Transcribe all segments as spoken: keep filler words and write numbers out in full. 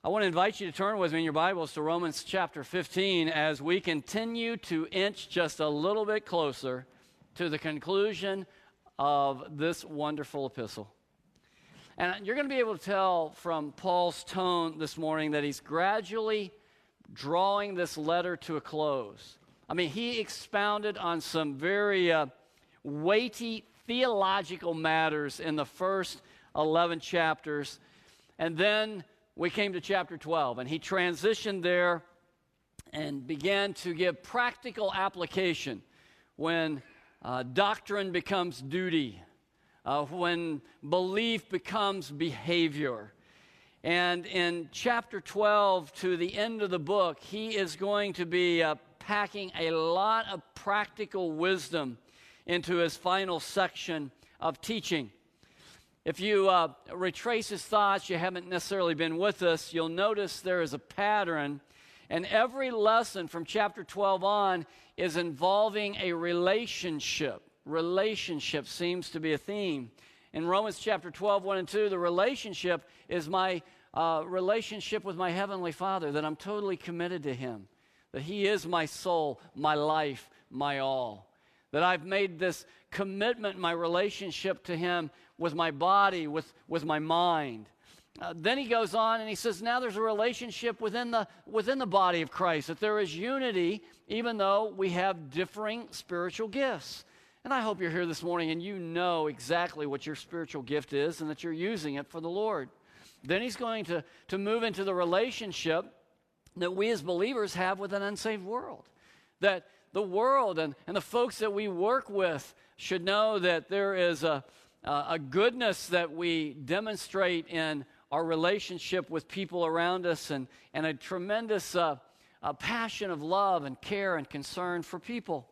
I want to invite you to turn with me in your Bibles to Romans chapter fifteen as we continue to inch just a little bit closer to the conclusion of this wonderful epistle. And you're going to be able to tell from Paul's tone this morning that he's gradually drawing this letter to a close. I mean, he expounded on some very uh, weighty theological matters in the first eleven chapters, and then we came to chapter twelve, and he transitioned there and began to give practical application when uh, doctrine becomes duty, uh, when belief becomes behavior. And in chapter twelve, to the end of the book, he is going to be uh, packing a lot of practical wisdom into his final section of teaching. If you uh, retrace his thoughts, you haven't necessarily been with us, you'll notice there is a pattern, and every lesson from chapter twelve on is involving a relationship. Relationship seems to be a theme. In Romans chapter twelve, one and two, the relationship is my uh, relationship with my Heavenly Father, that I'm totally committed to Him, that He is my soul, my life, my all, that I've made this commitment, my relationship to Him with my body, with, with my mind. Uh, then he goes on and he says, now there's a relationship within the, within the body of Christ, that there is unity even though we have differing spiritual gifts. And I hope you're here this morning and you know exactly what your spiritual gift is and that you're using it for the Lord. Then he's going to, to move into the relationship that we as believers have with an unsaved world. That the world and, and the folks that we work with should know that there is a, a goodness that we demonstrate in our relationship with people around us, and, and a tremendous uh, a passion of love and care and concern for people.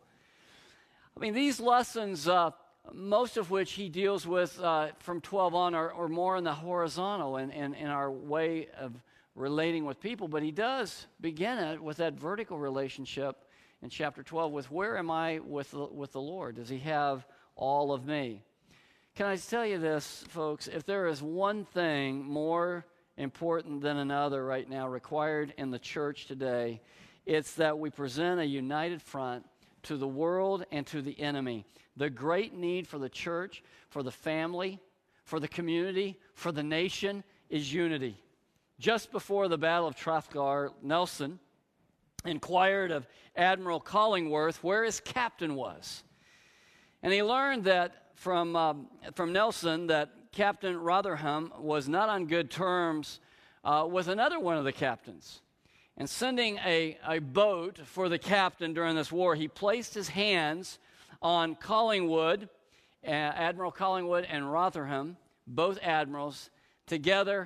I mean, these lessons, uh, most of which he deals with uh, from twelve on, are, are more in the horizontal and in, in, in our way of relating with people, but he does begin it with that vertical relationship in chapter twelve with where am I with the, with the Lord? Does He have all of me? Can I tell you this, folks? If there is one thing more important than another right now required in the church today, it's that we present a united front to the world and to the enemy. The great need for the church, for the family, for the community, for the nation is unity. Just before the Battle of Trafalgar, Nelson inquired of Admiral Collingworth where his captain was. And he learned that from, um, from Nelson that Captain Rotherham was not on good terms uh, with another one of the captains. And sending a, a boat for the captain during this war, he placed his hands on Collingwood, uh, Admiral Collingwood and Rotherham, both admirals. Together,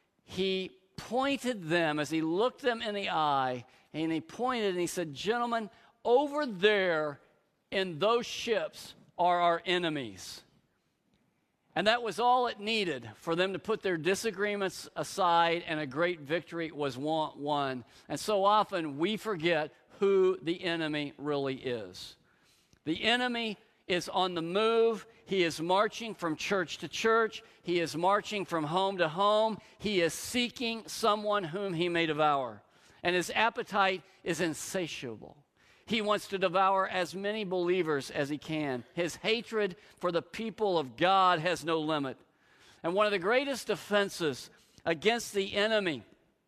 he pointed them as he looked them in the eye, and he pointed and he said, gentlemen, over there in those ships are our enemies. And that was all it needed for them to put their disagreements aside, and a great victory was won. And so often we forget who the enemy really is. The enemy is on the move. He is marching from church to church. He is marching from home to home. He is seeking someone whom he may devour. And his appetite is insatiable. He wants to devour as many believers as he can. His hatred for the people of God has no limit. And one of the greatest defenses against the enemy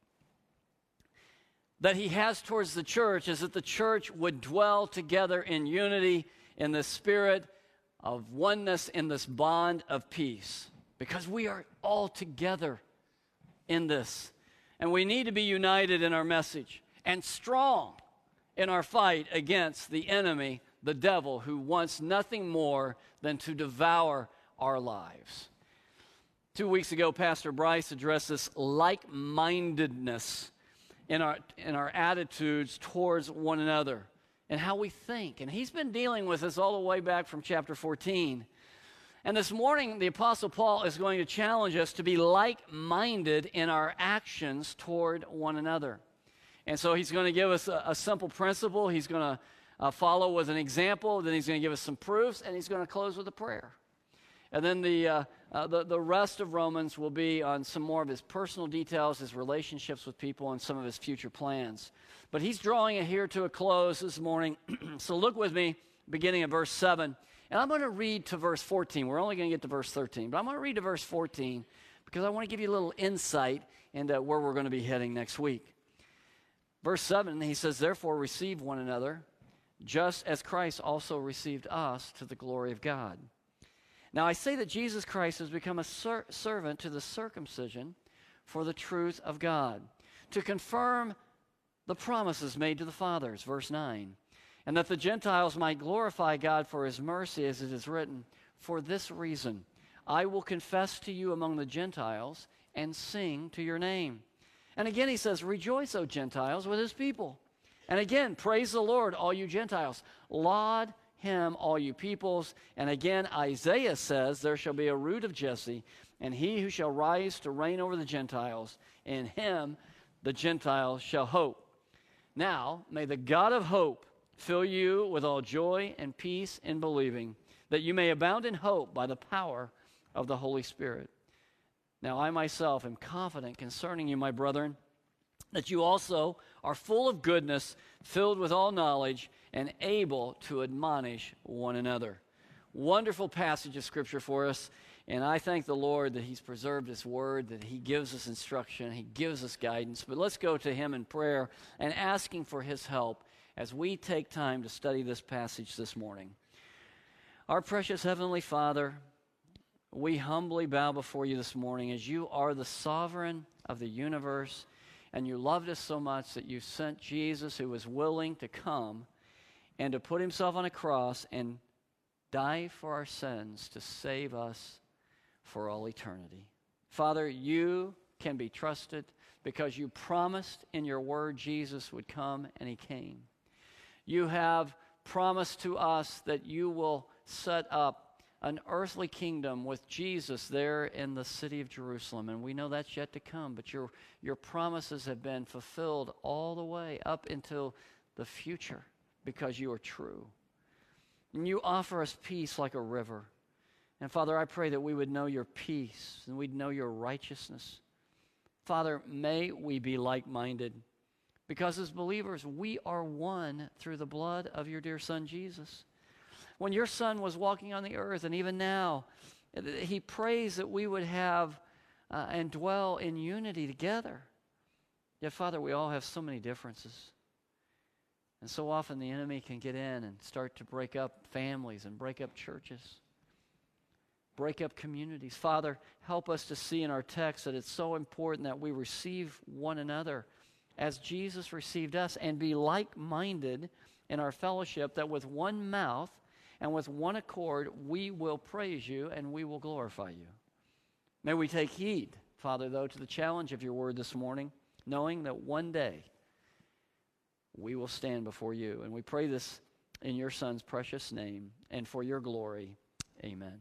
that he has towards the church is that the church would dwell together in unity, in the spirit of oneness, in this bond of peace. Because we are all together in this. And we need to be united in our message and strong in our fight against the enemy, the devil, who wants nothing more than to devour our lives. Two weeks ago, Pastor Bryce addressed this like-mindedness in our, in our attitudes towards one another and how we think. And he's been dealing with this all the way back from chapter fourteen. And this morning, the Apostle Paul is going to challenge us to be like-minded in our actions toward one another. And so he's going to give us a, a simple principle. He's going to uh, follow with an example. Then he's going to give us some proofs, and he's going to close with a prayer. And then the, uh, uh, the, the rest of Romans will be on some more of his personal details, his relationships with people, and some of his future plans. But he's drawing it here to a close this morning. So look with me, beginning at verse seven. And I'm going to read to verse fourteen. We're only going to get to verse thirteen. But I'm going to read to verse fourteen because I want to give you a little insight into where we're going to be heading next week. Verse seven, he says, "Therefore receive one another, just as Christ also received us to the glory of God. Now I say that Jesus Christ has become a ser- servant to the circumcision for the truth of God, to confirm the promises made to the fathers," verse nine, "and that the Gentiles might glorify God for his mercy, as it is written, for this reason, I will confess to you among the Gentiles and sing to your name." And again he says, "Rejoice, O Gentiles, with his people." And again, "Praise the Lord, all you Gentiles. Laud him, all you peoples." And again, Isaiah says, "There shall be a root of Jesse, and he who shall rise to reign over the Gentiles, in him the Gentiles shall hope." Now, may the God of hope fill you with all joy and peace in believing, that you may abound in hope by the power of the Holy Spirit. Now, I myself am confident concerning you, my brethren, that you also are full of goodness, filled with all knowledge, and able to admonish one another. Wonderful passage of Scripture for us, and I thank the Lord that he's preserved his word, that he gives us instruction, he gives us guidance. But let's go to him in prayer and asking for his help as we take time to study this passage this morning. Our precious Heavenly Father, we humbly bow before you this morning as you are the sovereign of the universe, and you loved us so much that you sent Jesus, who was willing to come and to put himself on a cross and die for our sins to save us for all eternity. Father, you can be trusted because you promised in your word Jesus would come, and he came. You have promised to us that you will set up an earthly kingdom with Jesus there in the city of Jerusalem, and we know that's yet to come, but your, your promises have been fulfilled all the way up until the future because you are true. And you offer us peace like a river. And Father, I pray that we would know your peace and we'd know your righteousness. Father, may we be like-minded, because as believers, we are one through the blood of your dear Son, Jesus. When your Son was walking on the earth, and even now, he prays that we would have uh, and dwell in unity together. Yet, Father, we all have so many differences. And so often the enemy can get in and start to break up families and break up churches, break up communities. Father, help us to see in our text that it's so important that we receive one another as Jesus received us, and be like-minded in our fellowship, that with one mouth and with one accord we will praise you and we will glorify you. May we take heed, Father, though, to the challenge of your word this morning, knowing that one day we will stand before you. And we pray this in your Son's precious name and for your glory. Amen.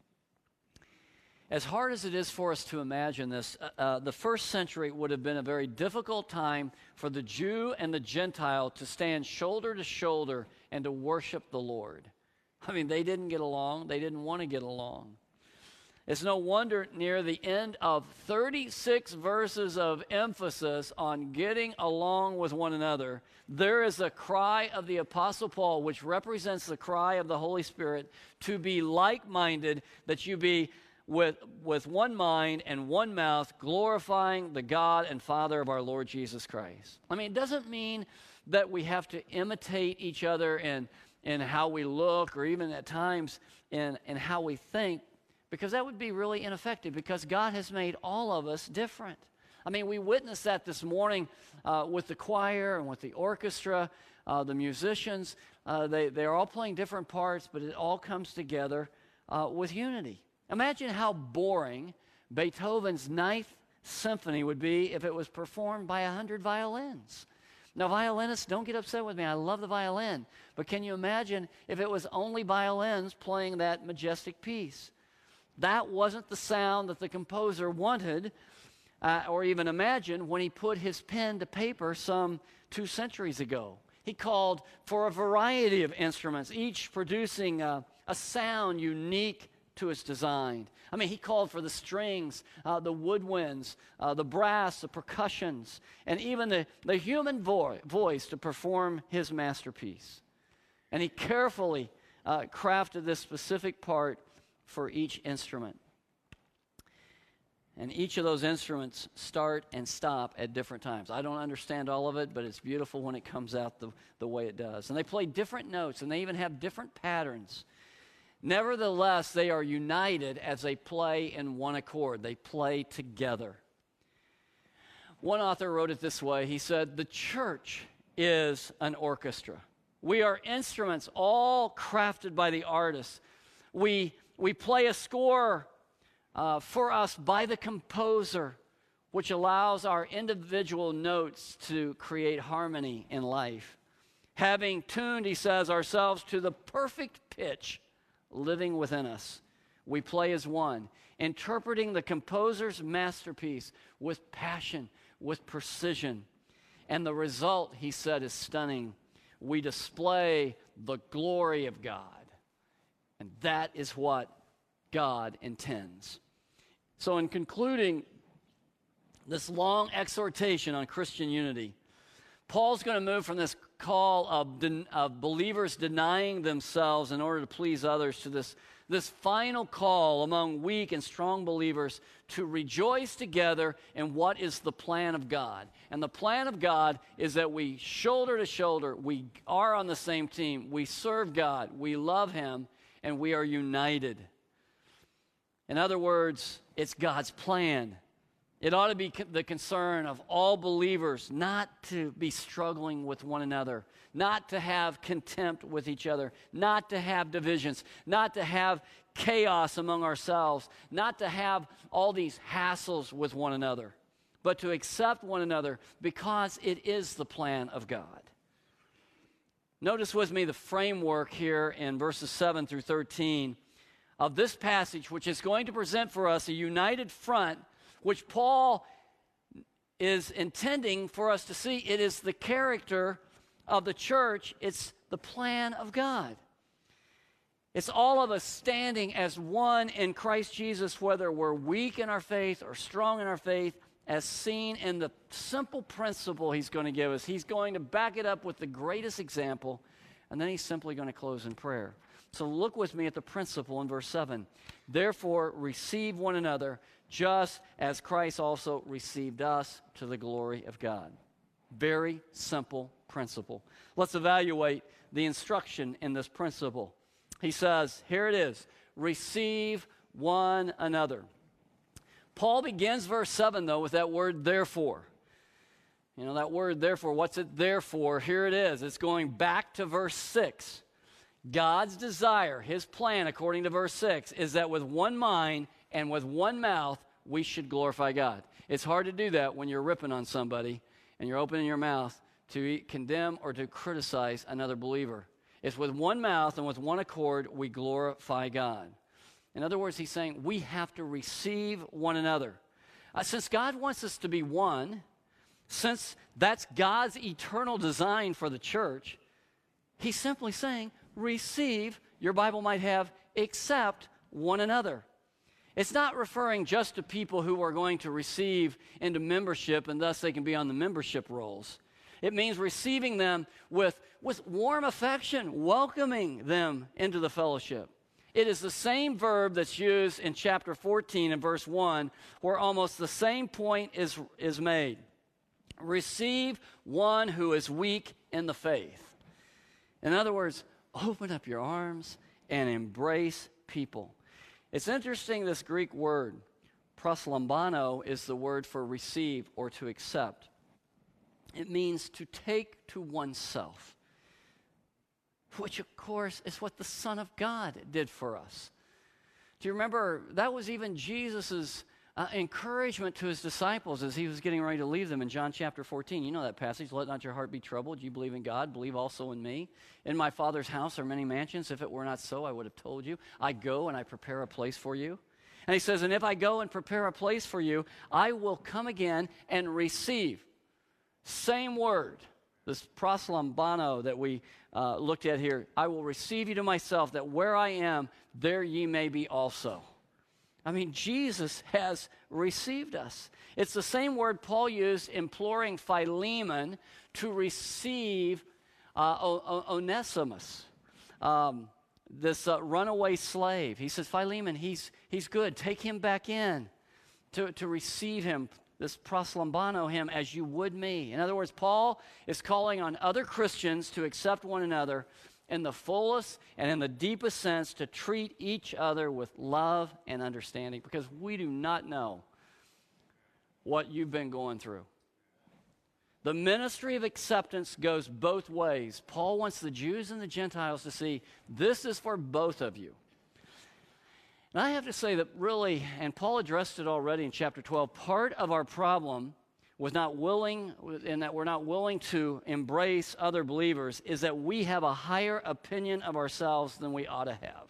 As hard as it is for us to imagine this, uh, uh, the first century would have been a very difficult time for the Jew and the Gentile to stand shoulder to shoulder and to worship the Lord. I mean, they didn't get along. They didn't want to get along. It's no wonder near the end of thirty-six verses of emphasis on getting along with one another, there is a cry of the Apostle Paul, which represents the cry of the Holy Spirit, to be like-minded, that you be with, with one mind and one mouth, glorifying the God and Father of our Lord Jesus Christ. I mean, it doesn't mean that we have to imitate each other in, in how we look, or even at times in, in how we think, because that would be really ineffective, because God has made all of us different. I mean, we witnessed that this morning uh, with the choir and with the orchestra, uh, the musicians. Uh, they, they're all playing different parts, but it all comes together uh, with unity. Imagine how boring Beethoven's Ninth Symphony would be if it was performed by a hundred violins. Now, violinists, don't get upset with me. I love the violin. But can you imagine if it was only violins playing that majestic piece? That wasn't the sound that the composer wanted uh, or even imagined when he put his pen to paper some two centuries ago. He called for a variety of instruments, each producing uh, a sound unique to his design. I mean, he called for the strings, uh, the woodwinds, uh, the brass, the percussions, and even the, the human vo- voice to perform his masterpiece. And he carefully uh, crafted this specific part for each instrument. And each of those instruments start and stop at different times. I don't understand all of it, but it's beautiful when it comes out the, the way it does. And they play different notes, and they even have different patterns. Nevertheless, they are united as they play in one accord. They play together. One author wrote it this way. He said, "The church is an orchestra. We are instruments all crafted by the artist. We, we play a score Uh, for us by the composer, which allows our individual notes to create harmony in life. Having tuned," he says, "ourselves to the perfect pitch living within us, we play as one, interpreting the composer's masterpiece with passion, with precision. And the result," he said, "is stunning. We display the glory of God." And that is what God intends. So in concluding this long exhortation on Christian unity, Paul's going to move from this call of, den- of believers denying themselves in order to please others to this, this final call among weak and strong believers to rejoice together in what is the plan of God. And the plan of God is that we shoulder to shoulder, we are on the same team, we serve God, we love Him, and we are united. In other words, it's God's plan. It ought to be the concern of all believers not to be struggling with one another, not to have contempt with each other, not to have divisions, not to have chaos among ourselves, not to have all these hassles with one another, but to accept one another because it is the plan of God. Notice with me the framework here in verses seven through thirteen of this passage, which is going to present for us a united front, which Paul is intending for us to see. It is the character of the church. It's the plan of God. It's all of us standing as one in Christ Jesus, whether we're weak in our faith or strong in our faith, as seen in the simple principle he's going to give us. He's going to back it up with the greatest example, and then he's simply going to close in prayer. So look with me at the principle in verse seven. "Therefore, receive one another, just as Christ also received us to the glory of God." Very simple principle. Let's evaluate the instruction in this principle. He says, here it is, receive one another. Paul begins verse seven, though, with that word therefore. You know, that word therefore, what's it there for? Here it is. It's going back to verse six. God's desire, His plan, according to verse six, is that with one mind and with one mouth, we should glorify God. It's hard to do that when you're ripping on somebody and you're opening your mouth to condemn or to criticize another believer. It's with one mouth and with one accord, we glorify God. In other words, he's saying we have to receive one another. Uh, since God wants us to be one, since that's God's eternal design for the church, he's simply saying, receive, your Bible might have, accept one another. It's not referring just to people who are going to receive into membership and thus they can be on the membership rolls. It means receiving them with, with warm affection, welcoming them into the fellowship. It is the same verb that's used in chapter fourteen and verse one, where almost the same point is, is made. Receive one who is weak in the faith. In other words, open up your arms and embrace people. It's interesting, this Greek word, proslambano, is the word for receive or to accept. It means to take to oneself, which, of course, is what the Son of God did for us. Do you remember, that was even Jesus' uh, encouragement to his disciples as he was getting ready to leave them in John chapter fourteen. You know that passage, let not your heart be troubled. You believe in God, believe also in me. In my Father's house are many mansions. If it were not so, I would have told you. I go and I prepare a place for you. And he says, and if I go and prepare a place for you, I will come again and receive. Same word. this proslambano that we uh, looked at here. I will receive you to myself, that where I am, there ye may be also. I mean, Jesus has received us. It's the same word Paul used imploring Philemon to receive uh, o- o- Onesimus, um, this uh, runaway slave. He says, Philemon, he's, he's good. Take him back in to, to receive him, this proslambano him as you would me. In other words, Paul is calling on other Christians to accept one another in the fullest and in the deepest sense, to treat each other with love and understanding, because we do not know what you've been going through. The ministry of acceptance goes both ways. Paul wants the Jews and the Gentiles to see this is for both of you. And I have to say that really, and Paul addressed it already in chapter twelve, part of our problem was not willing, and that we're not willing to embrace other believers, is that we have a higher opinion of ourselves than we ought to have.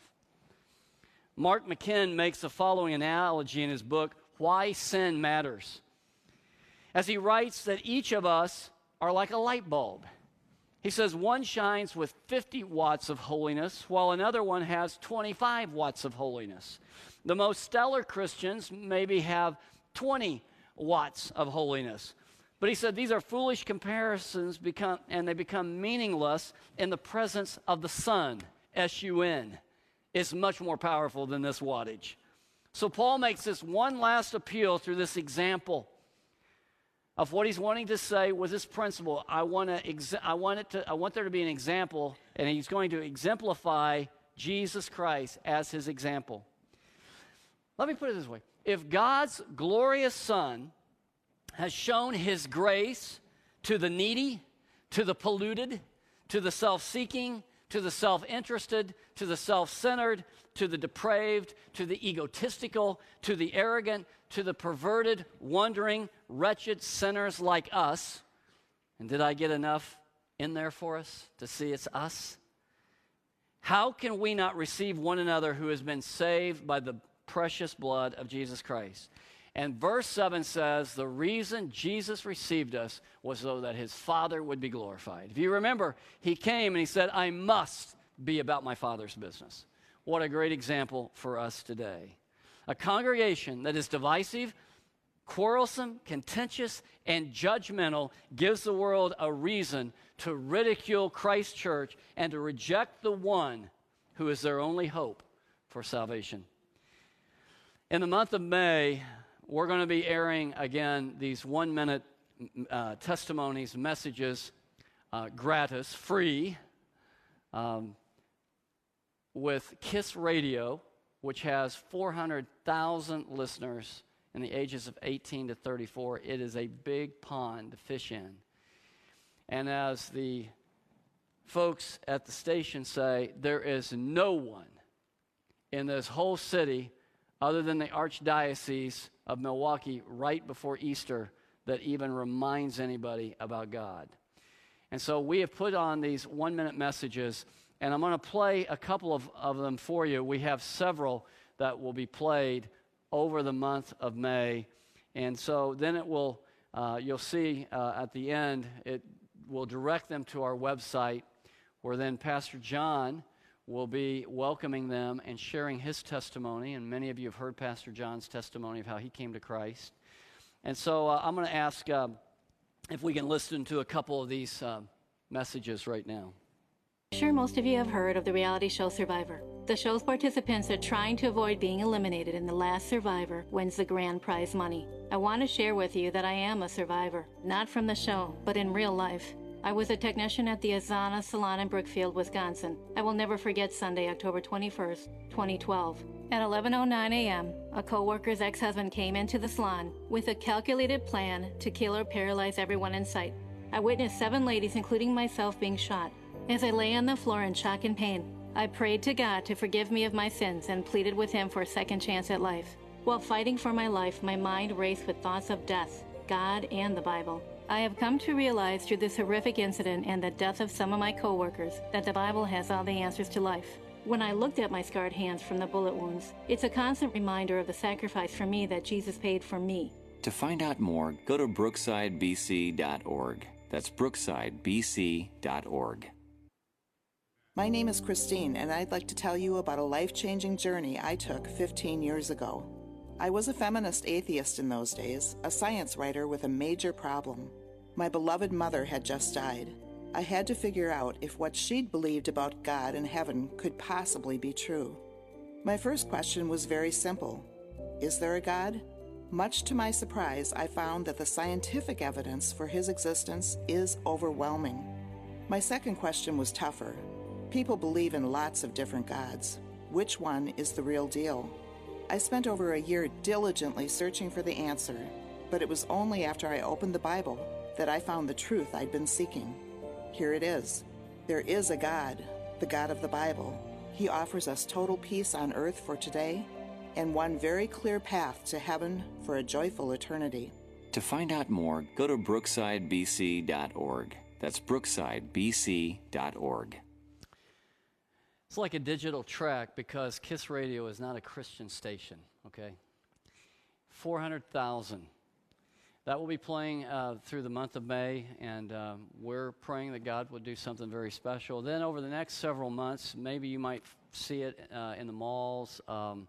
Mark McKinn makes the following analogy in his book, Why Sin Matters, as he writes that each of us are like a light bulb. He says one shines with fifty watts of holiness, while another one has twenty-five watts of holiness. The most stellar Christians maybe have twenty watts of holiness. But he said these are foolish comparisons, become, and they become meaningless in the presence of the sun, S U N. It's much more powerful than this wattage. So Paul makes this one last appeal through this example of what he's wanting to say with this principle. I want to, exa- I want it to, I want there to be an example, and he's going to exemplify Jesus Christ as his example. Let me put it this way. If God's glorious Son has shown his grace to the needy, to the polluted, to the self-seeking, to the self-interested, to the self-centered, to the depraved, to the egotistical, to the arrogant, to the perverted, wandering, wretched sinners like us, and did I get enough in there for us to see it's us? How can we not receive one another who has been saved by the precious blood of Jesus Christ? And verse seven says the reason Jesus received us was so that his Father would be glorified. If you remember, he came and he said, I must be about my Father's business. What a great example for us today. A congregation that is divisive, quarrelsome, contentious, and judgmental gives the world a reason to ridicule Christ's church and to reject the one who is their only hope for salvation. In the month of May, we're going to be airing again these one-minute uh, testimonies, messages, uh, gratis, free, um, with KISS Radio, which has four hundred thousand listeners in the ages of eighteen to thirty-four. It is a big pond to fish in. And as the folks at the station say, there is no one in this whole city other than the Archdiocese of Milwaukee right before Easter that even reminds anybody about God. And so we have put on these one-minute messages, and I'm going to play a couple of, of them for you. We have several that will be played over the month of May. And so then it will, uh, you'll see uh, at the end, it will direct them to our website, where then Pastor John will be welcoming them and sharing his testimony. And many of you have heard Pastor John's testimony of how he came to Christ. And so uh, I'm going to ask uh, if we can listen to a couple of these uh, messages right now. I'm sure most of you have heard of the reality show Survivor. The show's participants are trying to avoid being eliminated, and the last survivor wins the grand prize money. I want to share with you that I am a survivor, not from the show, but in real life. I was a technician at the Azana Salon in Brookfield, Wisconsin. I will never forget Sunday, October twenty-first, twenty twelve. At eleven oh nine a.m., a co-worker's ex-husband came into the salon with a calculated plan to kill or paralyze everyone in sight. I witnessed seven ladies, including myself, being shot. As I lay on the floor in shock and pain, I prayed to God to forgive me of my sins and pleaded with him for a second chance at life. While fighting for my life, my mind raced with thoughts of death, God, and the Bible. I have come to realize through this horrific incident and the death of some of my co-workers that the Bible has all the answers to life. When I looked at my scarred hands from the bullet wounds, it's a constant reminder of the sacrifice for me that Jesus paid for me. To find out more, go to brookside b c dot org. That's brookside b c dot org. My name is Christine, and I'd like to tell you about a life-changing journey I took fifteen years ago. I was a feminist atheist in those days, a science writer with a major problem. My beloved mother had just died. I had to figure out if what she'd believed about God and heaven could possibly be true. My first question was very simple. Is there a God? Much to my surprise, I found that the scientific evidence for his existence is overwhelming. My second question was tougher. People believe in lots of different gods. Which one is the real deal? I spent over a year diligently searching for the answer, but it was only after I opened the Bible that I found the truth I'd been seeking. Here it is. There is a God, the God of the Bible. He offers us total peace on earth for today and one very clear path to heaven for a joyful eternity. To find out more, go to brookside b c dot org. That's brookside b c dot org. It's like a digital track because KISS Radio is not a Christian station, okay? four hundred thousand. That will be playing uh, through the month of May, and uh, we're praying that God will do something very special. Then over the next several months, maybe you might f- see it uh, in the malls, um,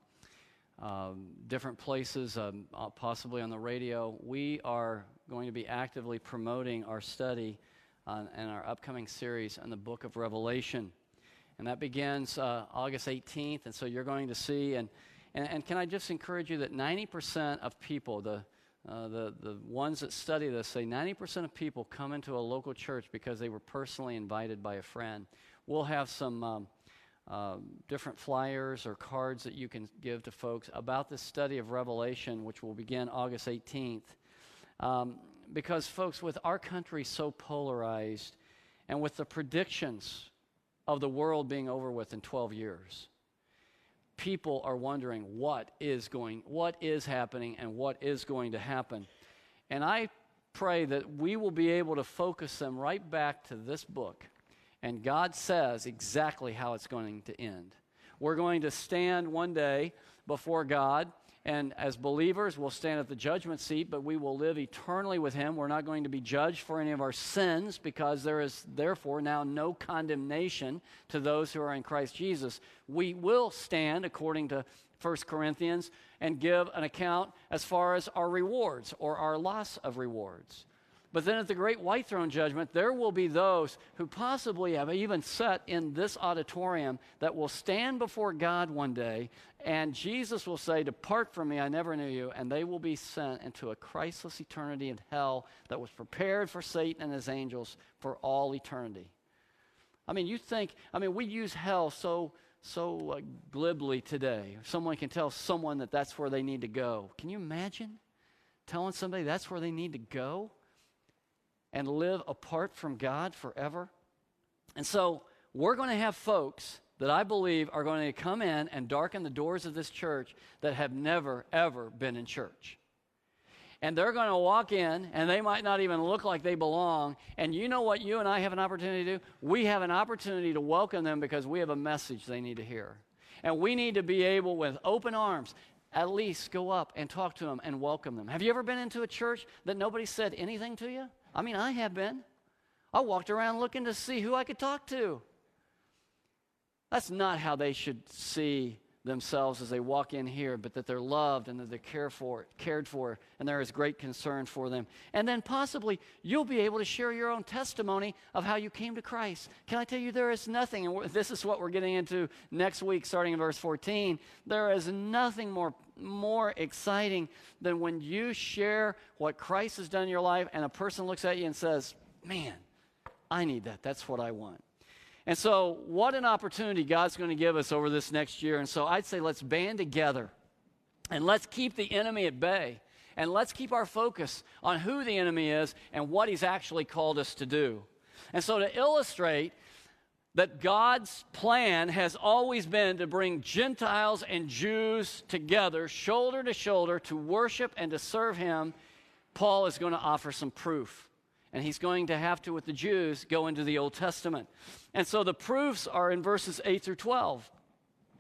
um, different places, um, uh, possibly on the radio. We are going to be actively promoting our study on, and our upcoming series on the book of Revelation. And that begins uh, August eighteenth, and so you're going to see, and, and, and can I just encourage you that ninety percent of people, the Uh, the, the ones that study this say ninety percent of people come into a local church because they were personally invited by a friend. We'll have some um, uh, different flyers or cards that you can give to folks about this study of Revelation, which will begin August eighteenth. Um, because, folks, with our country so polarized and with the predictions of the world being over with in twelve years, people are wondering what is going, what is happening and what is going to happen. And I pray that we will be able to focus them right back to this book. And God says exactly how it's going to end. We're going to stand one day before God, and as believers, we'll stand at the judgment seat, but we will live eternally with Him. We're not going to be judged for any of our sins because there is therefore now no condemnation to those who are in Christ Jesus. We will stand, according to First Corinthians, and give an account as far as our rewards or our loss of rewards. But then at the great white throne judgment, there will be those who possibly have even sat in this auditorium that will stand before God one day, and Jesus will say, "Depart from me, I never knew you," and they will be sent into a Christless eternity in hell that was prepared for Satan and his angels for all eternity. I mean, you think, I mean, we use hell so, so uh, glibly today. Someone can tell someone that that's where they need to go. Can you imagine telling somebody that's where they need to go? And live apart from God forever? And so we're going to have folks that I believe are going to come in and darken the doors of this church that have never, ever been in church. And they're going to walk in, and they might not even look like they belong. And you know what you and I have an opportunity to do? We have an opportunity to welcome them because we have a message they need to hear. And we need to be able, with open arms, at least go up and talk to them and welcome them. Have you ever been into a church that nobody said anything to you? I mean, I have been. I walked around looking to see who I could talk to. That's not how they should see themselves as they walk in here, but that they're loved and that they're cared for, cared for, and there is great concern for them. And then possibly you'll be able to share your own testimony of how you came to Christ. Can I tell you, there is nothing, and this is what we're getting into next week, starting in verse fourteen, there is nothing more more exciting than when you share what Christ has done in your life and a person looks at you and says, "Man, I need that. That's what I want." And so what an opportunity God's going to give us over this next year. And so I'd say let's band together and let's keep the enemy at bay, and let's keep our focus on who the enemy is and what he's actually called us to do. And so to illustrate that God's plan has always been to bring Gentiles and Jews together, shoulder to shoulder, to worship and to serve Him, Paul is going to offer some proof. And he's going to have to, with the Jews, go into the Old Testament. And so the proofs are in verses eight through twelve.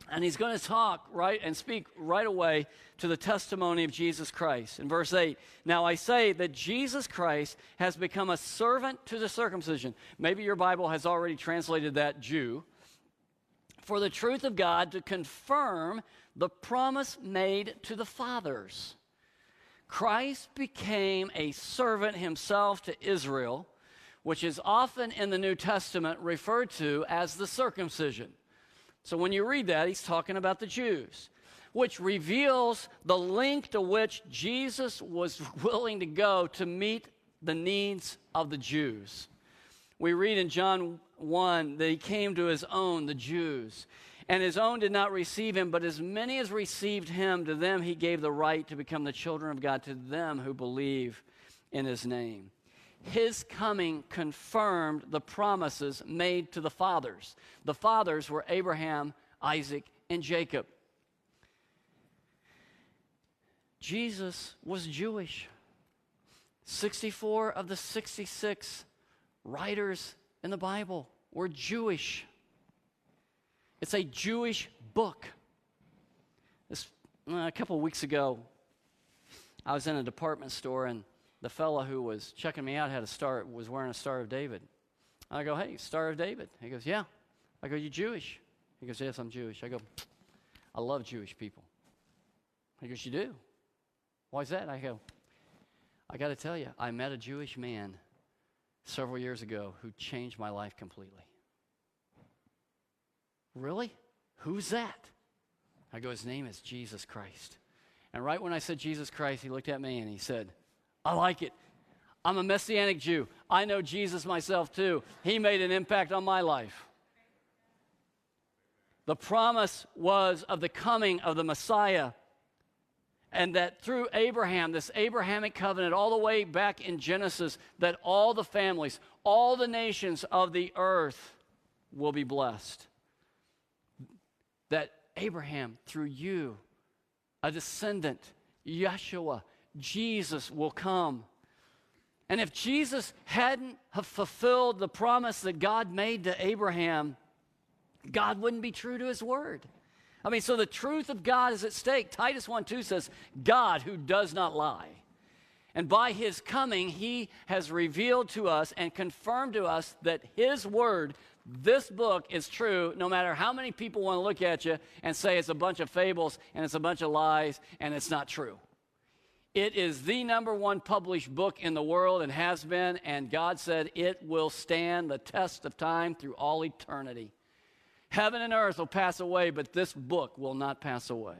And he's going to talk right and speak right away to the testimony of Jesus Christ. In verse eight, now I say that Jesus Christ has become a servant to the circumcision. Maybe your Bible has already translated that Jew. For the truth of God, to confirm the promise made to the fathers. Christ became a servant himself to Israel, which is often in the New Testament referred to as the circumcision. So when you read that, he's talking about the Jews, which reveals the length to which Jesus was willing to go to meet the needs of the Jews. We read in John one that he came to his own, the Jews, and his own did not receive him, but as many as received him, to them he gave the right to become the children of God, to them who believe in his name. His coming confirmed the promises made to the fathers. The fathers were Abraham, Isaac, and Jacob. Jesus was Jewish. sixty-four of the sixty-six writers in the Bible were Jewish. It's a Jewish book. This, uh, a couple of weeks ago, I was in a department store, and the fellow who was checking me out had a star, was wearing a Star of David. I go, hey, Star of David. He goes, yeah. I go, you Jewish? He goes, yes, I'm Jewish. I go, I love Jewish people. He goes, you do? Why is that? I go, I got to tell you, I met a Jewish man several years ago who changed my life completely. Really? Who's that? I go, his name is Jesus Christ. And right when I said Jesus Christ, he looked at me and he said, I like it. I'm a Messianic Jew. I know Jesus myself too. He made an impact on my life. The promise was of the coming of the Messiah, and that through Abraham, this Abrahamic covenant, all the way back in Genesis, that all the families, all the nations of the earth will be blessed. That Abraham, through you, a descendant, Yeshua, Jesus will come. And if Jesus hadn't have fulfilled the promise that God made to Abraham, God wouldn't be true to his word. I mean, so the truth of God is at stake. Titus one two says, God who does not lie. And by his coming, he has revealed to us and confirmed to us that his word, this book, is true, no matter how many people want to look at you and say it's a bunch of fables and it's a bunch of lies and it's not true. It is the number one published book in the world and has been, and God said it will stand the test of time through all eternity. Heaven and earth will pass away, but this book will not pass away.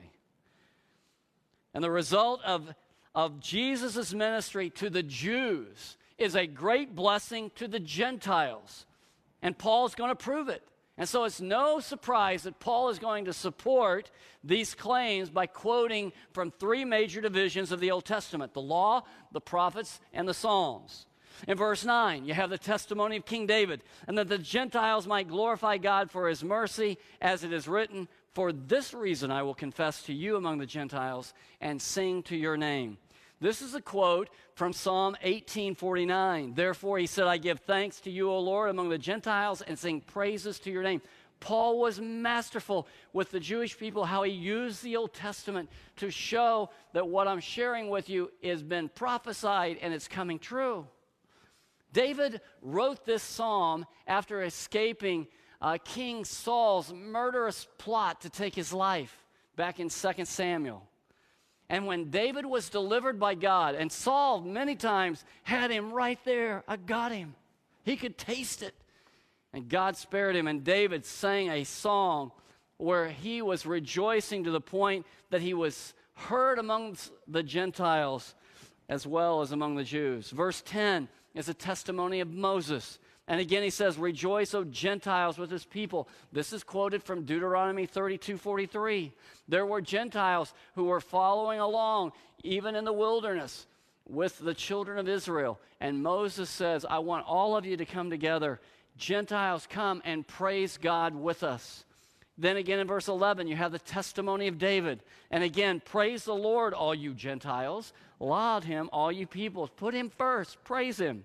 And the result of, of Jesus' ministry to the Jews is a great blessing to the Gentiles. And Paul's going to prove it. And so it's no surprise that Paul is going to support these claims by quoting from three major divisions of the Old Testament: the law, the prophets, and the Psalms. In verse nine, you have the testimony of King David, and that the Gentiles might glorify God for his mercy, as it is written, for this reason I will confess to you among the Gentiles and sing to your name. This is a quote from Psalm eighteen forty-nine. Therefore, he said, I give thanks to you, O Lord, among the Gentiles, and sing praises to your name. Paul was masterful with the Jewish people, how he used the Old Testament to show that what I'm sharing with you has been prophesied and it's coming true. David wrote this psalm after escaping uh, King Saul's murderous plot to take his life back in Second Samuel. And when David was delivered by God, and Saul many times had him right there, I got him. He could taste it. And God spared him, and David sang a song where he was rejoicing to the point that he was heard among the Gentiles as well as among the Jews. Verse ten is a testimony of Moses. And again he says, rejoice, O Gentiles, with his people. This is quoted from Deuteronomy thirty-two forty-three. There were Gentiles who were following along, even in the wilderness, with the children of Israel. And Moses says, I want all of you to come together. Gentiles, come and praise God with us. Then again in verse eleven, you have the testimony of David. And again, praise the Lord, all you Gentiles. Laud him, all you peoples. Put him first. Praise him.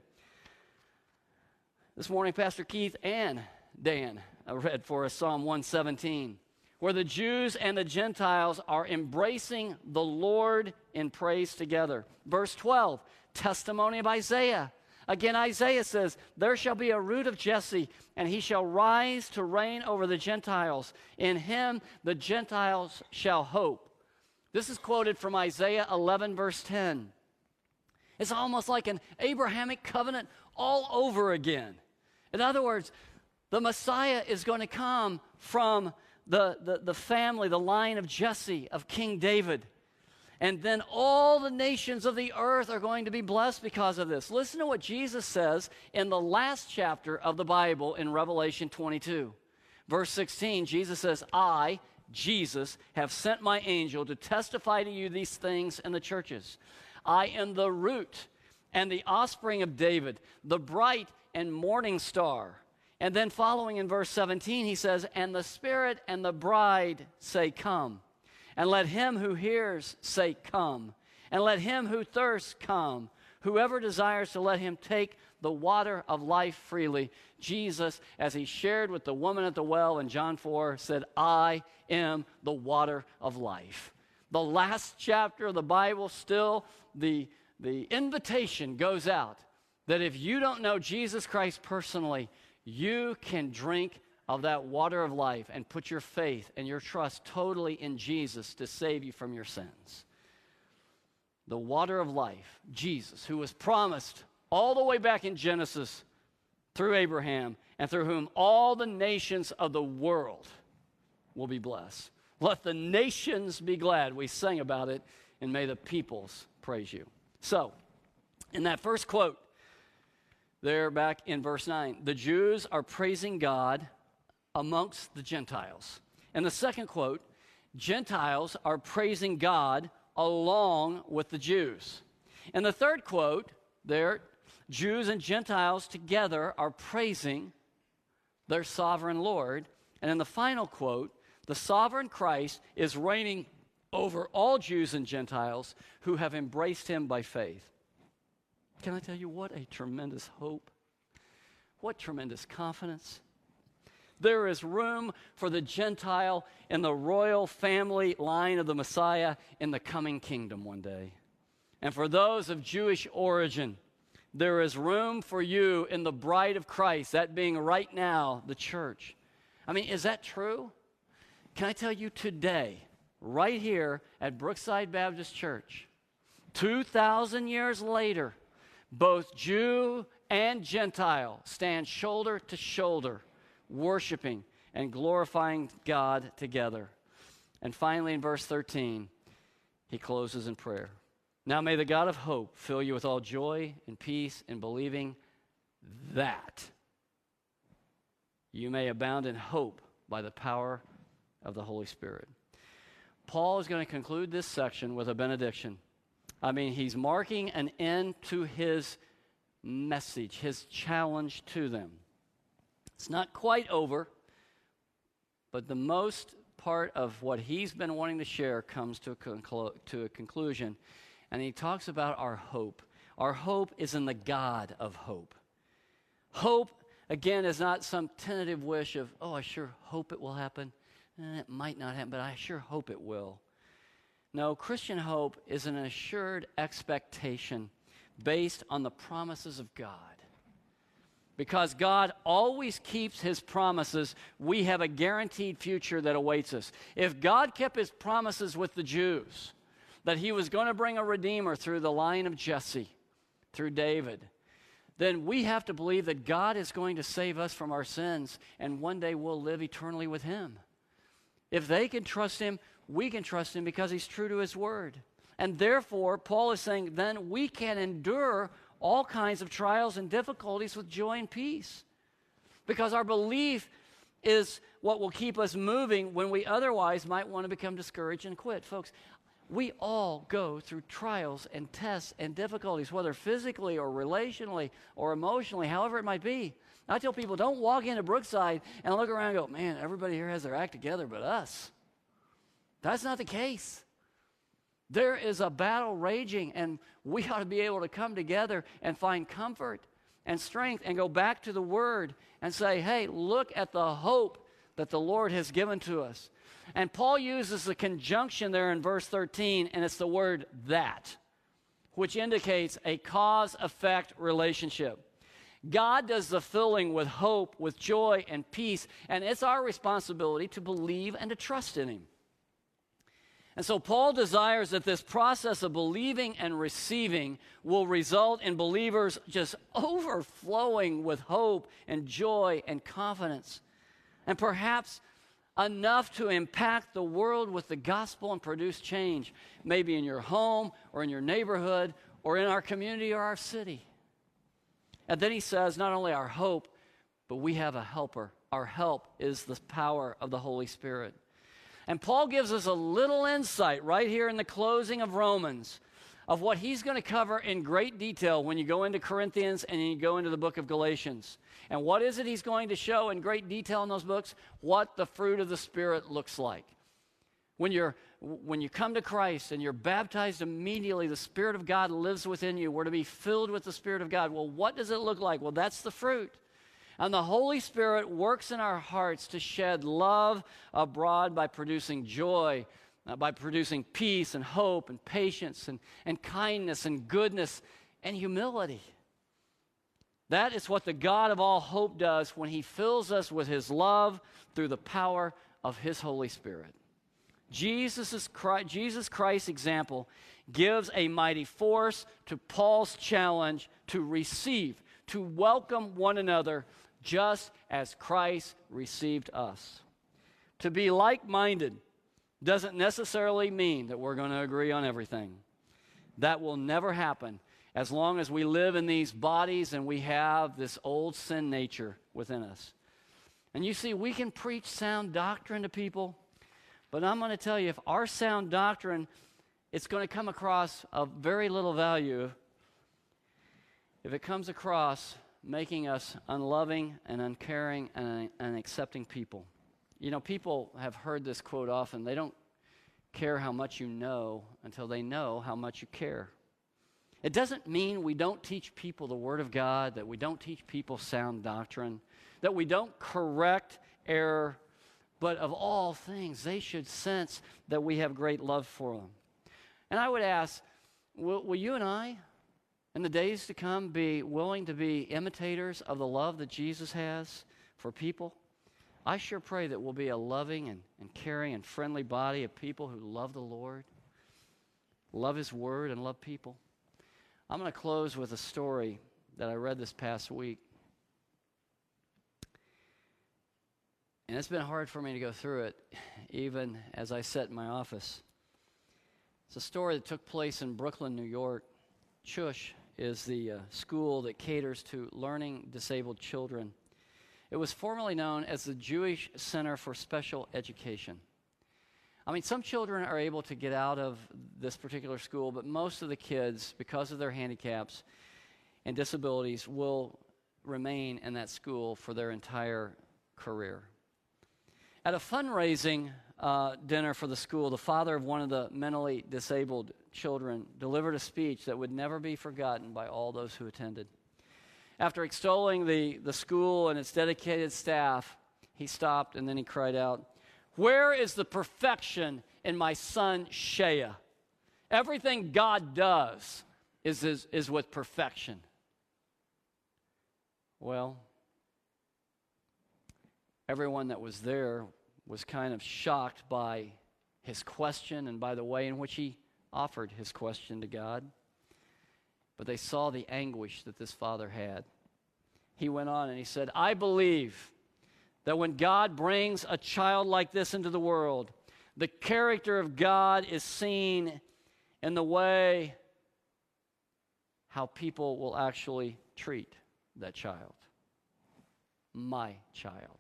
This morning, Pastor Keith and Dan read for us Psalm one seventeen, where the Jews and the Gentiles are embracing the Lord in praise together. Verse twelve, testimony of Isaiah. Again, Isaiah says, there shall be a root of Jesse, and he shall rise to reign over the Gentiles. In him the Gentiles shall hope. This is quoted from Isaiah eleven, verse ten. It's almost like an Abrahamic covenant all over again. In other words, the Messiah is going to come from the, the, the family, the line of Jesse, of King David. And then all the nations of the earth are going to be blessed because of this. Listen to what Jesus says in the last chapter of the Bible in Revelation twenty-two. Verse sixteen, Jesus says, I, Jesus, have sent my angel to testify to you these things in the churches. I am the root and the offspring of David, the bright and morning star. And then following in verse seventeen, he says, and the Spirit and the bride say, come. And let him who hears say, come. And let him who thirsts come. Whoever desires to let him take the water of life freely. Jesus, as he shared with the woman at the well in John four, said, I am the water of life. The last chapter of the Bible, still the, the invitation goes out that if you don't know Jesus Christ personally, you can drink of that water of life and put your faith and your trust totally in Jesus to save you from your sins. The water of life, Jesus, who was promised all the way back in Genesis through Abraham, and through whom all the nations of the world will be blessed. Let the nations be glad. We sang about it, and may the peoples praise you. So, in that first quote, there back in verse nine, the Jews are praising God amongst the Gentiles. And the second quote, Gentiles are praising God along with the Jews. And the third quote, there, Jews and Gentiles together are praising their sovereign Lord. And in the final quote, the sovereign Christ is reigning over all Jews and Gentiles who have embraced him by faith. Can I tell you what a tremendous hope? What tremendous confidence. There is room for the Gentile in the royal family line of the Messiah in the coming kingdom one day. And for those of Jewish origin, there is room for you in the bride of Christ, that being right now the church. I mean, is that true? Can I tell you today, right here at Brookside Baptist Church, two thousand years later, both Jew and Gentile stand shoulder to shoulder, worshiping and glorifying God together. And finally, in verse thirteen, he closes in prayer. Now may the God of hope fill you with all joy and peace in believing that you may abound in hope by the power of the Holy Spirit. Paul is going to conclude this section with a benediction. I mean, he's marking an end to his message, his challenge to them. It's not quite over, but the most part of what he's been wanting to share comes to a, conclu- to a conclusion. And he talks about our hope. Our hope is in the God of hope. Hope, again, is not some tentative wish of, oh, I sure hope it will happen. Eh, it might not happen, but I sure hope it will. No, Christian hope is an assured expectation based on the promises of God. Because God always keeps his promises, we have a guaranteed future that awaits us. If God kept his promises with the Jews, that he was going to bring a Redeemer through the line of Jesse, through David, then we have to believe that God is going to save us from our sins, and one day we'll live eternally with him. If they can trust him, we can trust him because he's true to his word. And therefore, Paul is saying, then we can endure all kinds of trials and difficulties with joy and peace. Because our belief is what will keep us moving when we otherwise might want to become discouraged and quit. Folks, we all go through trials and tests and difficulties, whether physically or relationally or emotionally, however it might be. I tell people, don't walk into Brookside and look around and go, man, everybody here has their act together but us. That's not the case. There is a battle raging, and we ought to be able to come together and find comfort and strength and go back to the Word and say, hey, look at the hope that the Lord has given to us. And Paul uses the conjunction there in verse thirteen, and it's the word that, which indicates a cause-effect relationship. God does the filling with hope, with joy, and peace, and it's our responsibility to believe and to trust in him. And so Paul desires that this process of believing and receiving will result in believers just overflowing with hope and joy and confidence, and perhaps enough to impact the world with the gospel and produce change, maybe in your home or in your neighborhood or in our community or our city. And then he says, not only our hope, but we have a helper. Our help is the power of the Holy Spirit. And Paul gives us a little insight right here in the closing of Romans of what he's going to cover in great detail when you go into Corinthians and you go into the book of Galatians. And what is it he's going to show in great detail in those books? What the fruit of the Spirit looks like. When you're when you come to Christ and you're baptized immediately, the Spirit of God lives within you. We're to be filled with the Spirit of God. Well, what does it look like? Well, that's the fruit. And the Holy Spirit works in our hearts to shed love abroad by producing joy, uh, by producing peace and hope and patience and, and kindness and goodness and humility. That is what the God of all hope does when he fills us with his love through the power of his Holy Spirit. Jesus' Christ, Jesus Christ's example gives a mighty force to Paul's challenge to receive, to welcome one another just as Christ received us. To be like-minded doesn't necessarily mean that we're going to agree on everything. That will never happen as long as we live in these bodies and we have this old sin nature within us. And you see, we can preach sound doctrine to people, but I'm going to tell you, if our sound doctrine, it's going to come across of very little value if it comes across making us unloving and uncaring and unaccepting people. You know, people have heard this quote often. They don't care how much you know until they know how much you care. It doesn't mean we don't teach people the Word of God, that we don't teach people sound doctrine, that we don't correct error, but of all things, they should sense that we have great love for them. And I would ask, will, will you and I, in the days to come, be willing to be imitators of the love that Jesus has for people? I sure pray that we'll be a loving and, and caring and friendly body of people who love the Lord, love his word, and love people. I'm going to close with a story that I read this past week. And it's been hard for me to go through it, even as I sat in my office. It's a story that took place in Brooklyn, New York. Chush is the uh, school that caters to learning disabled children. It was formerly known as the Jewish Center for Special Education. I mean, some children are able to get out of this particular school, but most of the kids, because of their handicaps and disabilities, will remain in that school for their entire career. At a fundraising uh, dinner for the school, the father of one of the mentally disabled children delivered a speech that would never be forgotten by all those who attended. After extolling the, the school and its dedicated staff, he stopped and then he cried out, "Where is the perfection in my son Shea? Everything God does is, is, is with perfection." Well, everyone that was there was kind of shocked by his question and by the way in which he offered his question to God. But they saw the anguish that this father had. He went on and he said, "I believe that when God brings a child like this into the world, the character of God is seen in the way how people will actually treat that child. My child."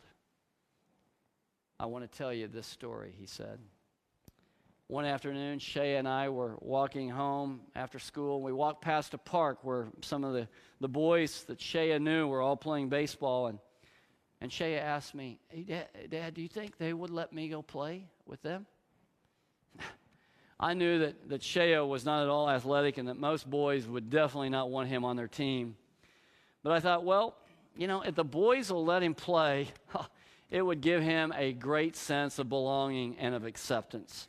I want to tell you this story, he said. One afternoon, Shea and I were walking home after school. We walked past a park where some of the, the boys that Shea knew were all playing baseball. And, and Shea asked me, "Hey, Dad, Dad, do you think they would let me go play with them?" I knew that, that Shea was not at all athletic and that most boys would definitely not want him on their team. But I thought, well, you know, if the boys will let him play, it would give him a great sense of belonging and of acceptance.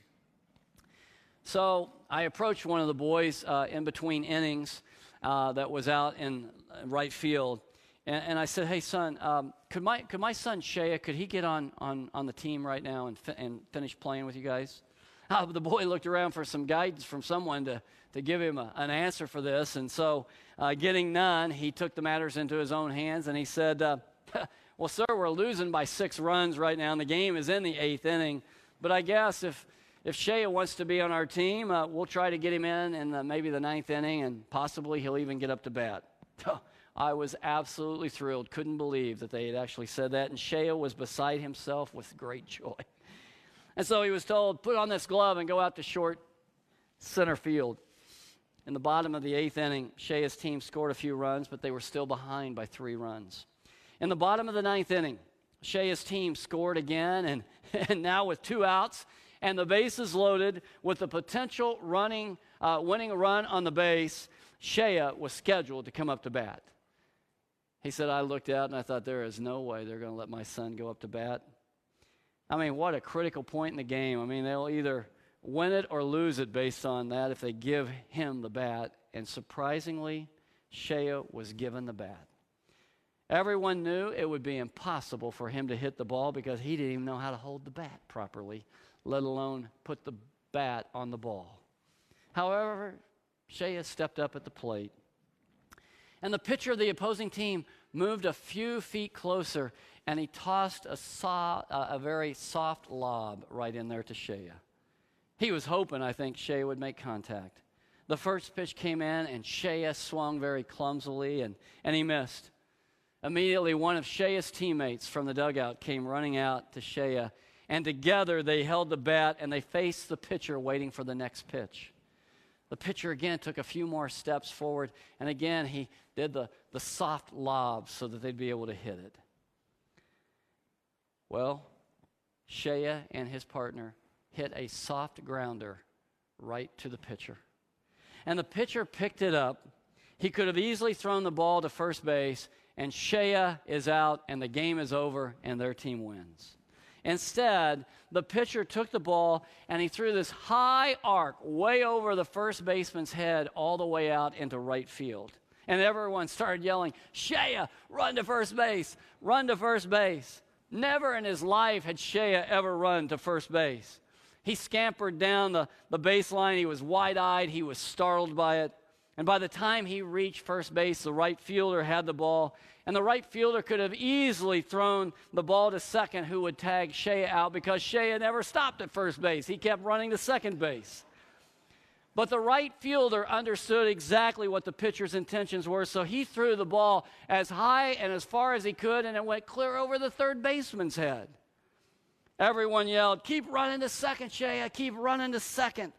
So I approached one of the boys uh, in between innings uh, that was out in right field, and, and I said, "Hey, son, um, could my could my son Shea, could he get on on, on the team right now and fi- and finish playing with you guys?" Uh, the boy looked around for some guidance from someone to to give him a, an answer for this, and so uh, getting none, he took the matters into his own hands, and he said, uh, "Well, sir, we're losing by six runs right now, and the game is in the eighth inning. But I guess if if Shea wants to be on our team, uh, we'll try to get him in in the, maybe the ninth inning, and possibly he'll even get up to bat." I was absolutely thrilled, couldn't believe that they had actually said that, and Shea was beside himself with great joy. And so he was told, "Put on this glove and go out to short center field." In the bottom of the eighth inning, Shea's team scored a few runs, but they were still behind by three runs. In the bottom of the ninth inning, Shea's team scored again, and, and now with two outs and the bases loaded with the potential running, uh, winning run on the base, Shea was scheduled to come up to bat. He said, "I looked out and I thought, there is no way they're going to let my son go up to bat." I mean, what a critical point in the game. I mean, they'll either win it or lose it based on that if they give him the bat. And surprisingly, Shea was given the bat. Everyone knew it would be impossible for him to hit the ball because he didn't even know how to hold the bat properly, let alone put the bat on the ball. However, Shea stepped up at the plate, and the pitcher of the opposing team moved a few feet closer, and he tossed a, so- a very soft lob right in there to Shea. He was hoping, I think, Shea would make contact. The first pitch came in, and Shea swung very clumsily, and, and he missed. Immediately, one of Shea's teammates from the dugout came running out to Shea, and together they held the bat, and they faced the pitcher waiting for the next pitch. The pitcher again took a few more steps forward, and again he did the, the soft lob so that they'd be able to hit it. Well, Shea and his partner hit a soft grounder right to the pitcher. And the pitcher picked it up. He could have easily thrown the ball to first base, and Shea is out, and the game is over, and their team wins. Instead, the pitcher took the ball, and he threw this high arc way over the first baseman's head all the way out into right field. And everyone started yelling, "Shea, run to first base, run to first base." Never in his life had Shea ever run to first base. He scampered down the, the baseline. He was wide-eyed. He was startled by it. And by the time he reached first base, the right fielder had the ball. And the right fielder could have easily thrown the ball to second, who would tag Shea out because Shea never stopped at first base. He kept running to second base. But the right fielder understood exactly what the pitcher's intentions were, so he threw the ball as high and as far as he could, and it went clear over the third baseman's head. Everyone yelled, "Keep running to second, Shea, keep running to second."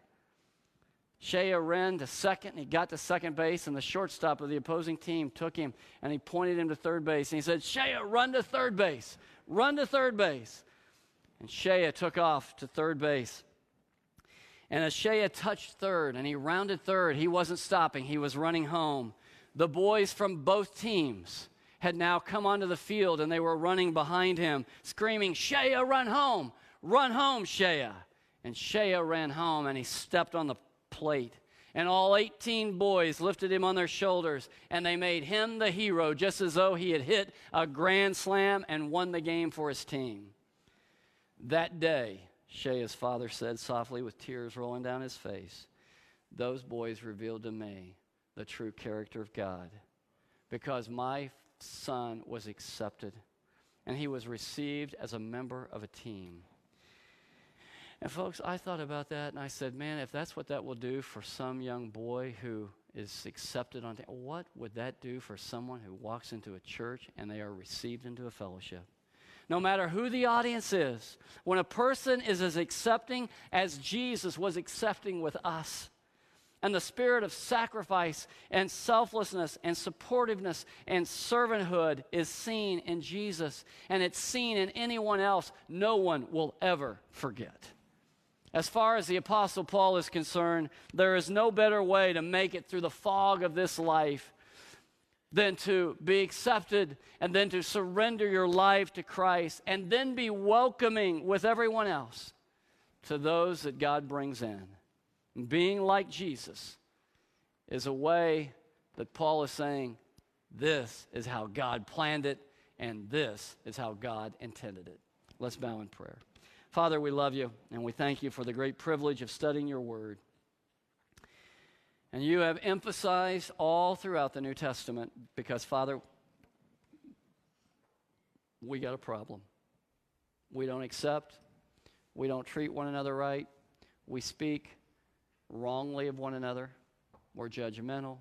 Shea ran to second, and he got to second base, and the shortstop of the opposing team took him, and he pointed him to third base, and he said, "Shea, run to third base, run to third base." And Shea took off to third base. And as Shea touched third, and he rounded third, he wasn't stopping, he was running home. The boys from both teams had now come onto the field, and they were running behind him, screaming, "Shea, run home, run home, Shea." And Shea ran home, and he stepped on the plate, and all eighteen boys lifted him on their shoulders, and they made him the hero, just as though he had hit a grand slam and won the game for his team. That day, Shea's father said softly with tears rolling down his face, "Those boys revealed to me the true character of God, because my son was accepted, and he was received as a member of a team." And folks, I thought about that, and I said, man, if that's what that will do for some young boy who is accepted on, t- what would that do for someone who walks into a church and they are received into a fellowship? No matter who the audience is, when a person is as accepting as Jesus was accepting with us, and the spirit of sacrifice and selflessness and supportiveness and servanthood is seen in Jesus, and it's seen in anyone else, no one will ever forget. As far as the Apostle Paul is concerned, there is no better way to make it through the fog of this life than to be accepted and then to surrender your life to Christ and then be welcoming with everyone else to those that God brings in. And being like Jesus is a way that Paul is saying, this is how God planned it, and this is how God intended it. Let's bow in prayer. Father, we love you, and we thank you for the great privilege of studying your word. And you have emphasized all throughout the New Testament because, Father, we got a problem. We don't accept. We don't treat one another right. We speak wrongly of one another. We're judgmental.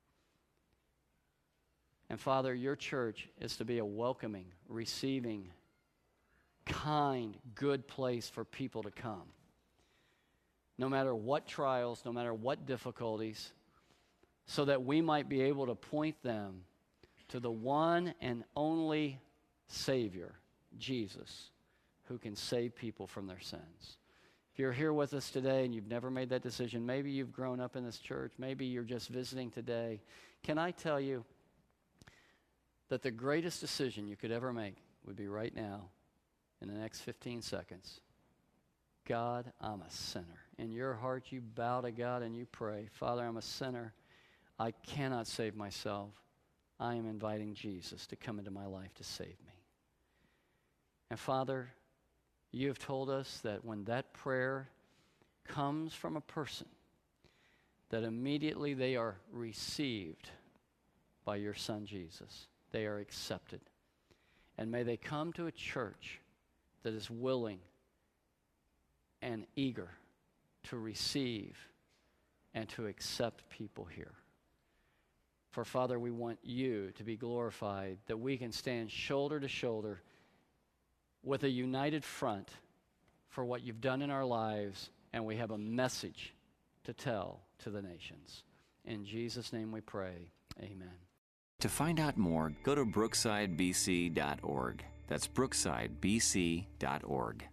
And Father, your church is to be a welcoming, receiving, kind, good place for people to come. No matter what trials, no matter what difficulties, so that we might be able to point them to the one and only Savior, Jesus, who can save people from their sins. If you're here with us today and you've never made that decision, maybe you've grown up in this church, maybe you're just visiting today, can I tell you that the greatest decision you could ever make would be right now, in the next fifteen seconds. God, I'm a sinner. In your heart, you bow to God and you pray, Father, I'm a sinner. I cannot save myself. I am inviting Jesus to come into my life to save me. And Father, you have told us that when that prayer comes from a person, that immediately they are received by your Son, Jesus. They are accepted. And may they come to a church that is willing and eager to receive and to accept people here. For Father, we want you to be glorified, that we can stand shoulder to shoulder with a united front for what you've done in our lives, and we have a message to tell to the nations. In Jesus' name we pray, amen. To find out more, go to brookside b c dot org. That's brookside b c dot org.